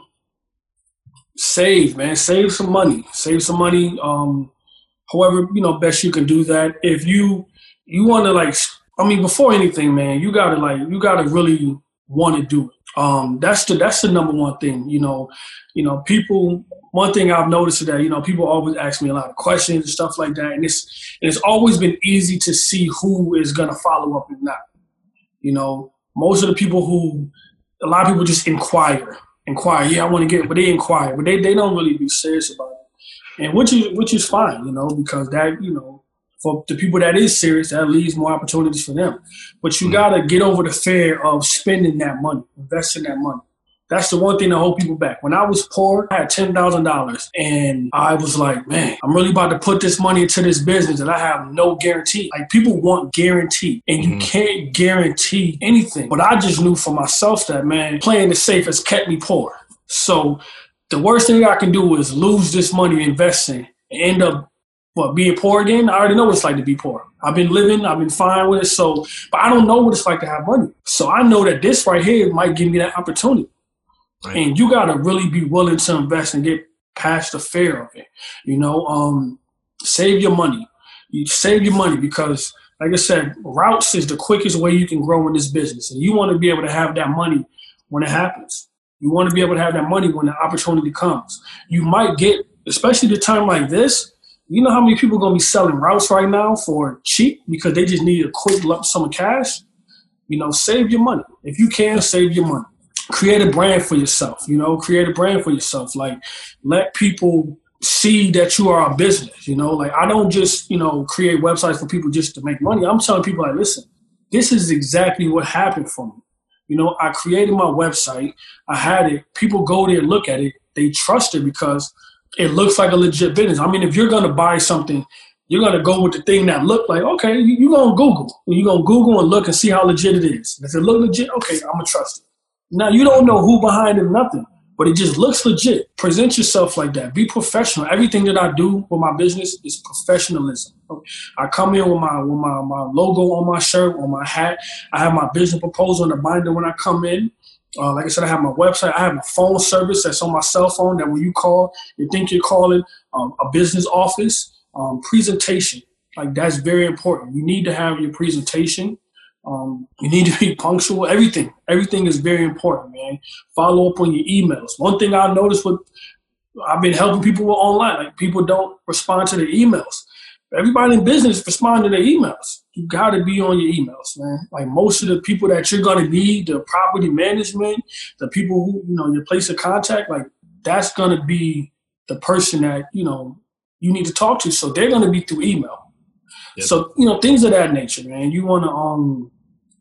save, man. Save some money. Save some money. Um, however, you know, best you can do that. If you you want to like, I mean, before anything, man, you gotta like, you gotta really want to do it. Um, that's the that's the number one thing. You know, you know, people. One thing I've noticed is that, you know, people always ask me a lot of questions and stuff like that, and it's and it's always been easy to see who is gonna follow up and not. You know, most of the people who, a lot of people just inquire, inquire. Yeah, I want to get it, but they inquire, but they, they don't really be serious about it. And which is, which is fine, you know, because that, you know, for the people that is serious, that leaves more opportunities for them. But you got to get over the fear of spending that money, investing that money. That's the one thing that hold people back. When I was poor, I had ten thousand dollars and I was like, man, I'm really about to put this money into this business and I have no guarantee. Like people want guarantee and you mm-hmm. can't guarantee anything. But I just knew for myself that, man, playing it safe has kept me poor. So the worst thing I can do is lose this money investing and end up what, being poor again. I already know what it's like to be poor. I've been living, I've been fine with it. So, but I don't know what it's like to have money. So I know that this right here might give me that opportunity. Right. And you got to really be willing to invest and get past the fear of it. You know, um, save your money. You save your money because, like I said, routes is the quickest way you can grow in this business. And you want to be able to have that money when it happens. You want to be able to have that money when the opportunity comes. You might get, especially the time like this, you know how many people are going to be selling routes right now for cheap because they just need a quick lump sum of cash? You know, save your money. If you can, save your money. Create a brand for yourself, you know, create a brand for yourself. Like, let people see that you are a business, you know. Like, I don't just, you know, create websites for people just to make money. I'm telling people, like, listen, this is exactly what happened for me. You know, I created my website. I had it. People go there, look at it. They trust it because it looks like a legit business. I mean, if you're going to buy something, you're going to go with the thing that look like, okay, you're going to Google. You're going to Google and look and see how legit it is. If it look legit, okay, I'm going to trust it. Now, you don't know who behind it, nothing, but it just looks legit. Present yourself like that. Be professional. Everything that I do with my business is professionalism. I come in with my with my, my logo on my shirt, on my hat. I have my business proposal in the binder when I come in. Uh, like I said, I have my website. I have my phone service that's on my cell phone that when you call, you think you're calling um, a business office. Um, presentation, like that's very important. You need to have your presentation. Um, you need to be punctual. Everything, everything is very important, man. Follow up on your emails. One thing I noticed with, I've been helping people with online, like people don't respond to their emails. Everybody in business respond to their emails. You got to be on your emails, man. Like most of the people that you're going to need, the property management, the people who, you know, your place of contact, like that's going to be the person that, you know, you need to talk to. So they're going to be through email. Yep. So, you know, things of that nature, man. You want to um,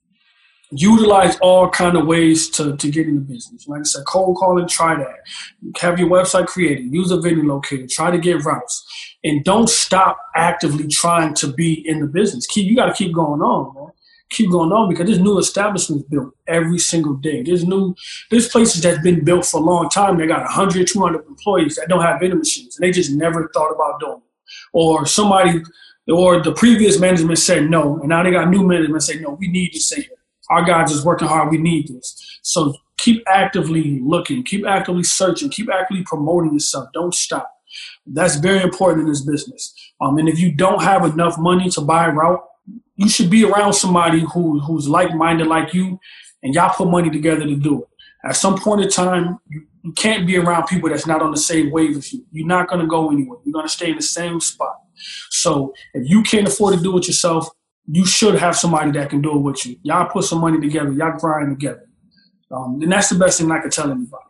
utilize all kind of ways to, to get into business. Like I said, cold calling, try that. Have your website created. Use a vending locator. Try to get routes. And don't stop actively trying to be in the business. Keep, you got to keep going on, man. Keep going on because there's new establishments built every single day. There's new, there's places that's been built for a long time. They got one hundred, two hundred employees that don't have vending machines, and they just never thought about doing it. Or somebody, or the previous management said no, and now they got new management say no. We need to say it. Our guys is working hard. We need this. So keep actively looking, keep actively searching, keep actively promoting yourself. Don't stop. That's very important in this business. Um, and if you don't have enough money to buy a route, you should be around somebody who who's like-minded like you, and y'all put money together to do it. At some point in time, you, you can't be around people that's not on the same wave as you. You're not going to go anywhere. You're going to stay in the same spot. So if you can't afford to do it yourself, you should have somebody that can do it with you. Y'all put some money together. Y'all grind together. Um, and that's the best thing I can tell anybody.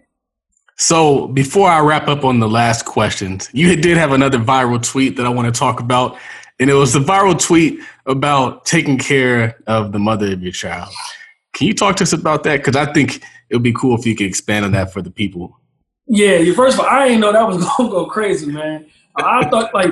So before I wrap up on the last questions, you did have another viral tweet that I want to talk about. And it was a viral tweet about taking care of the mother of your child. Can you talk to us about that? Because I think it would be cool if you could expand on that for the people. Yeah, first of all, I didn't know that was going to go crazy, man. I thought, like,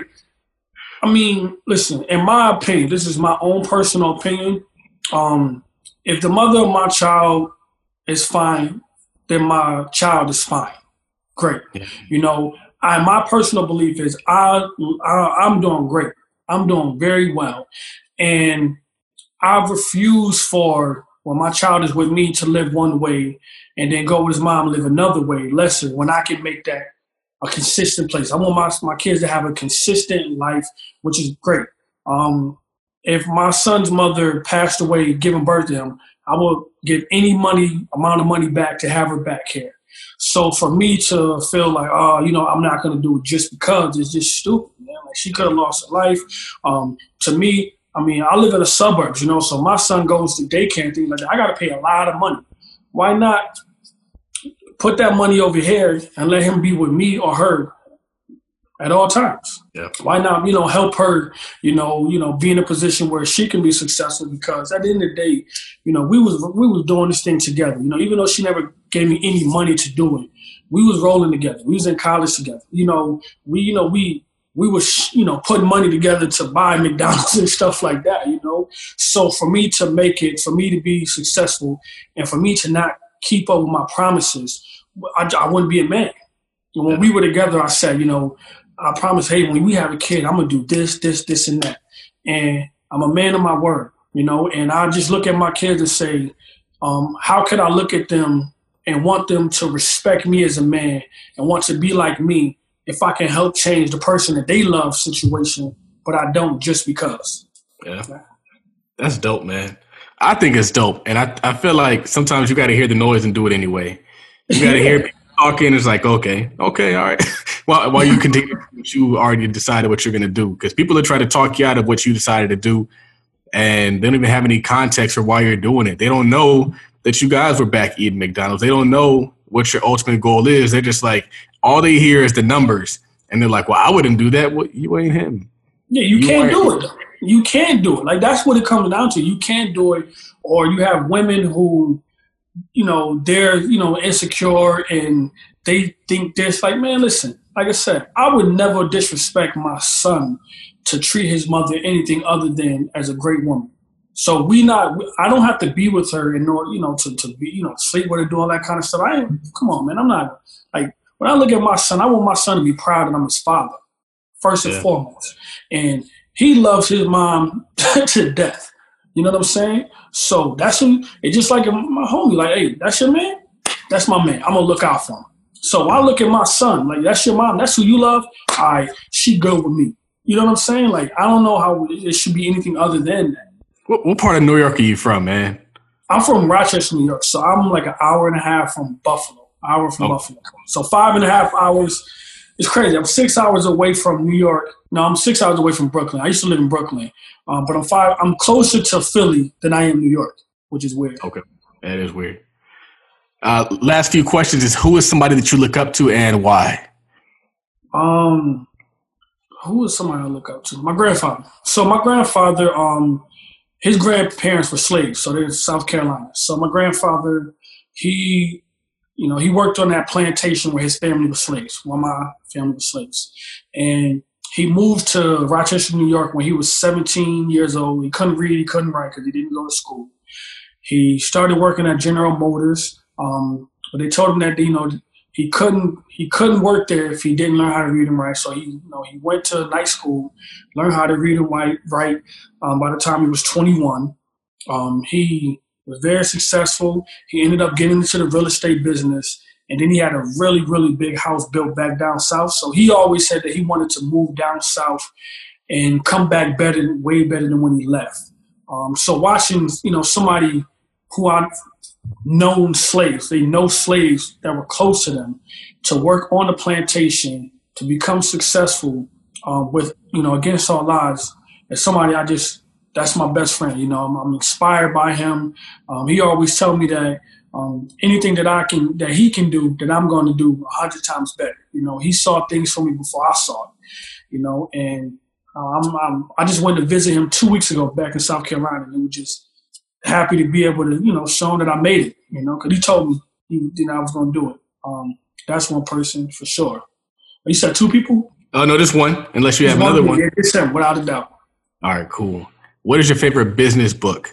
I mean, listen, in my opinion, this is my own personal opinion. Um, if the mother of my child is fine, then my child is fine. Great. Yeah. You know, I, my personal belief is I, I I'm doing great. I'm doing very well. And I refuse for, when my child is with me, to live one way and then go with his mom, live another way, lesser, when I can make that a consistent place. I want my, my kids to have a consistent life, which is great. Um, if my son's mother passed away giving birth to him, I will give any money, amount of money back to have her back here. So for me to feel like, oh, you know, I'm not going to do it just because, it's just stupid, man. Like, she could have lost her life. Um, to me, I mean, I live in the suburbs, you know, so my son goes to daycare and things like that. I got to pay a lot of money. Why not put that money over here and let him be with me or her at all times? Yeah. Why not, you know, help her, you know, you know, be in a position where she can be successful? Because at the end of the day, you know, we was we was doing this thing together. You know, even though she never gave me any money to do it, we was rolling together. We was in college together. You know, we, you know, we we was, you know, putting money together to buy McDonald's and stuff like that. You know, so for me to make it, for me to be successful, and for me to not keep up with my promises, I, I wouldn't be a man. And when we were together, I said, you know, I promise, hey, when we have a kid, I'm going to do this, this, this, and that. And I'm a man of my word, you know, and I just look at my kids and say, um, how can I look at them and want them to respect me as a man and want to be like me if I can help change the person that they love situation, but I don't just because. Yeah. That's dope, man. I think it's dope. And I, I feel like sometimes you got to hear the noise and do it anyway. You got to hear people talking. It's like, okay, okay, all right. While, while you continue what you already decided what you're going to do. Because people are trying to talk you out of what you decided to do, and they don't even have any context for why you're doing it. They don't know that you guys were back eating McDonald's. They don't know what your ultimate goal is. They're just like, all they hear is the numbers. And they're like, well, I wouldn't do that. Well, you ain't him. Yeah, you, you can't do it. Though. You can't do it. Like, that's what it comes down to. You can't do it. Or you have women who, you know, they're, you know, insecure and they think this. Like, man, listen, like I said, I would never disrespect my son to treat his mother anything other than as a great woman. So we not, I don't have to be with her in order, you know, to, to be, you know, sleep with her, do all that kind of stuff. I ain't, come on, man. I'm not, like, when I look at my son, I want my son to be proud that I'm his father, first and yeah. foremost. And he loves his mom to death. You know what I'm saying? So that's who, it's just like my homie, like, hey, that's your man? That's my man. I'm going to look out for him. So I look at my son, like, that's your mom, that's who you love? All right, she good with me. You know what I'm saying? Like, I don't know how it should be anything other than that. What, what part of New York are you from, man? I'm from Rochester, New York. So I'm like an hour and a half from Buffalo, hour from oh. Buffalo. So five and a half hours. It's crazy. I'm six hours away from New York. No, I'm six hours away from Brooklyn. I used to live in Brooklyn. Um, but I'm five. I'm closer to Philly than I am New York, which is weird. Okay. That is weird. Uh, last few questions is, who is somebody that you look up to and why? Um, who is somebody I look up to? My grandfather. So my grandfather, um, his grandparents were slaves, so they're in South Carolina. So my grandfather, he, you know, he worked on that plantation where his family was slaves, while my family was slaves. And he moved to Rochester, New York when he was seventeen years old. He couldn't read, he couldn't write because he didn't go to school. He started working at General Motors, um, but they told him that, you know, he couldn't he couldn't work there if he didn't learn how to read and write. So he, you know, he went to night school, learned how to read and write. write. Um, by the time he was twenty-one, um, he was very successful. He ended up getting into the real estate business, and then he had a really, really big house built back down south. So he always said that he wanted to move down south and come back better, way better than when he left. Um, so watching, you know, somebody who I've known slaves, they know slaves that were close to them, to work on the plantation, to become successful um, with, you know, against all odds. As somebody I just, that's my best friend, you know, I'm, I'm inspired by him. Um, he always tell me that um, anything that I can, that he can do, that I'm going to do a hundred times better. You know, he saw things for me before I saw it, you know, and uh, I'm, I'm, I just went to visit him two weeks ago back in South Carolina, and it was just happy to be able to, you know, show him that I made it, you know, because he told me, he, you know, I was going to do it. Um, that's one person for sure. You said two people? Oh, no, just one, unless you have another one. Yeah, it's him, without a doubt. All right, cool. What is your favorite business book?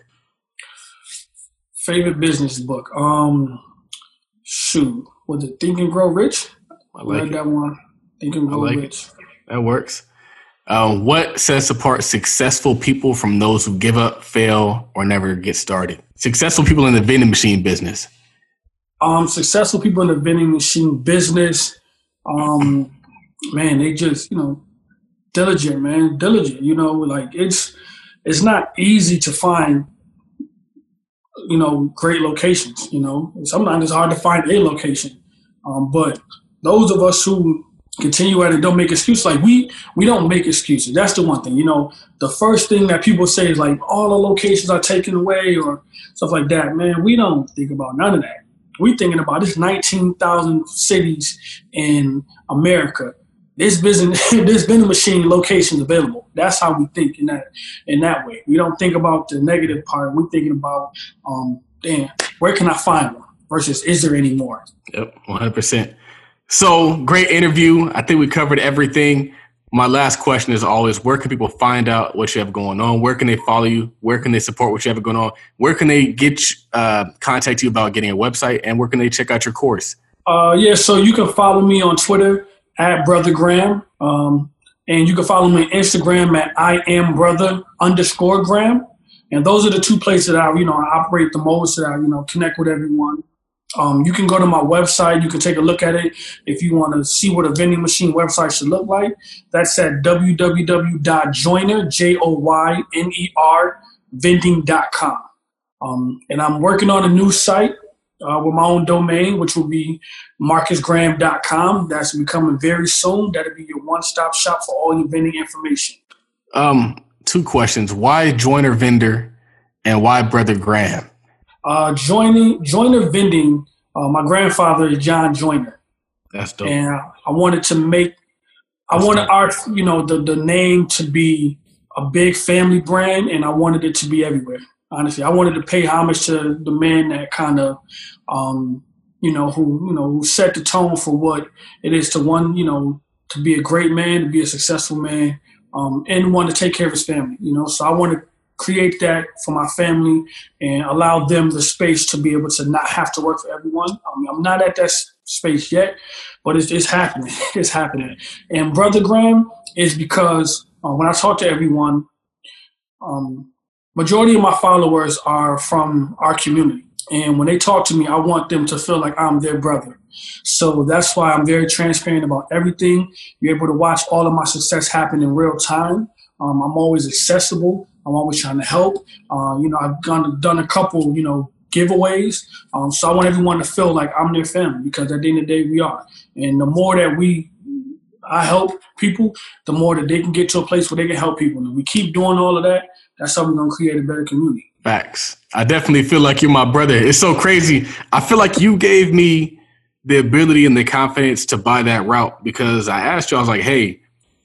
Favorite business book? Um, shoot, was it Think and Grow Rich? I like read it. that one. Think and Grow like Rich. It. That works. Um, what sets apart successful people from those who give up, fail, or never get started? Successful people in the vending machine business. Um, successful people in the vending machine business, um, man, they just, you know, diligent, man, diligent. You know, like it's it's not easy to find, you know, great locations. You know, sometimes it's hard to find a location. Um, but those of us who continue at it, don't make excuses. Like we we don't make excuses. That's the one thing. You know, the first thing that people say is like all the locations are taken away or stuff like that. Man, we don't think about none of that. We're thinking about this nineteen thousand cities in America. This business, this vending machine locations available. That's how we think in that in that way. We don't think about the negative part. We're thinking about, um, damn, where can I find one? Versus, is there any more? Yep, one hundred percent. So great interview. I think we covered everything. My last question is always, where can people find out what you have going on? Where can they follow you? Where can they support what you have going on? Where can they get uh, contact you about getting a website? And where can they check out your course? Uh, yeah, so you can follow me on Twitter at Brother Graham. Um, and you can follow me on Instagram at I am brother underscore Graham. And those are the two places that I, you know, I operate the most, that I, you know, connect with everyone. Um, you can go to my website. You can take a look at it if you want to see what a vending machine website should look like. That's at w w w dot joyner, J O Y N E R, vending dot com. Um, and I'm working on a new site uh, with my own domain, which will be marcus graham dot com. That's becoming very soon. That'll be your one-stop shop for all your vending information. Um, two questions. Why Joyner Vendor and why Brother Graham? Uh, joining Joyner Vending, uh, my grandfather is John Joyner. That's dope. And I, I wanted to make, I That's wanted dope. our, you know, the, the name to be a big family brand, and I wanted it to be everywhere. Honestly, I wanted to pay homage to the man that kind of, um, you know, who, you know, who set the tone for what it is to one, you know, to be a great man, to be a successful man, um, and want to take care of his family, you know. So I want to create that for my family and allow them the space to be able to not have to work for everyone. I mean, I'm not at that space yet, but it's, it's happening. It's happening. And Brother Graham is because uh, when I talk to everyone, um, majority of my followers are from our community. And when they talk to me, I want them to feel like I'm their brother. So that's why I'm very transparent about everything. You're able to watch all of my success happen in real time. Um, I'm always accessible. I'm always trying to help. Uh, you know, I've done, done a couple, you know, giveaways. Um, so I want everyone to feel like I'm their family, because at the end of the day, we are. And the more that we, I help people, the more that they can get to a place where they can help people. And if we keep doing all of that, that's how we're going to create a better community. Facts. I definitely feel like you're my brother. It's so crazy. I feel like you gave me the ability and the confidence to buy that route, because I asked you, I was like, hey,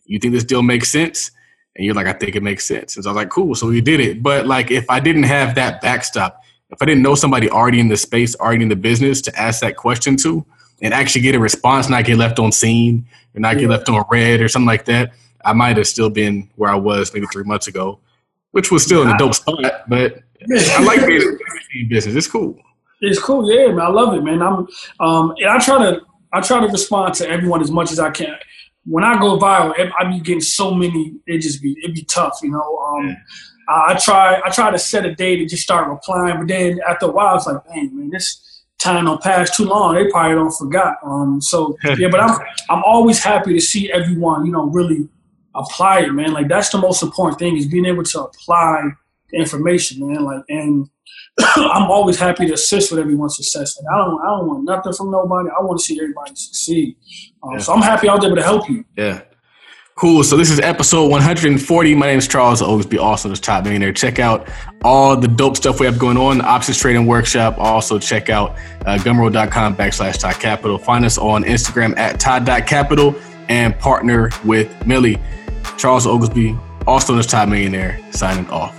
you think this deal makes sense? And you're like, I think it makes sense. And so I was like, cool. So we did it. But like, if I didn't have that backstop, if I didn't know somebody already in the space, already in the business to ask that question to and actually get a response, not get left on scene or not get yeah. left on red or something like that, I might have still been where I was maybe three months ago, which was still in a dope spot. But I like being in business. It's cool. It's cool. Yeah, man. I love it, man. I'm, um, and I try to, I try to respond to everyone as much as I can. When I go viral, I be getting so many, it just be, it be tough, you know. Um, yeah. I try I try to set a day to just start replying, but then after a while, it's like, dang, man, this time don't pass too long. They probably don't forgot. Um, so yeah, but I'm I'm always happy to see everyone, you know, really apply it, man. Like that's the most important thing is being able to apply the information, man. Like, and I'm always happy to assist with everyone's success. Like, I don't I don't want nothing from nobody. I want to see everybody succeed. Um, yeah. So I'm happy I was able to help you. Yeah. Cool. So this is episode one hundred forty. My name is Charles Oglesby, also the Top Millionaire. Check out all the dope stuff we have going on, the Options Trading Workshop. Also check out uh, gumroad.com backslash Todd Capital. Find us on Instagram at Todd.Capital and partner with Millie. Charles Oglesby, also the Top Millionaire, signing off.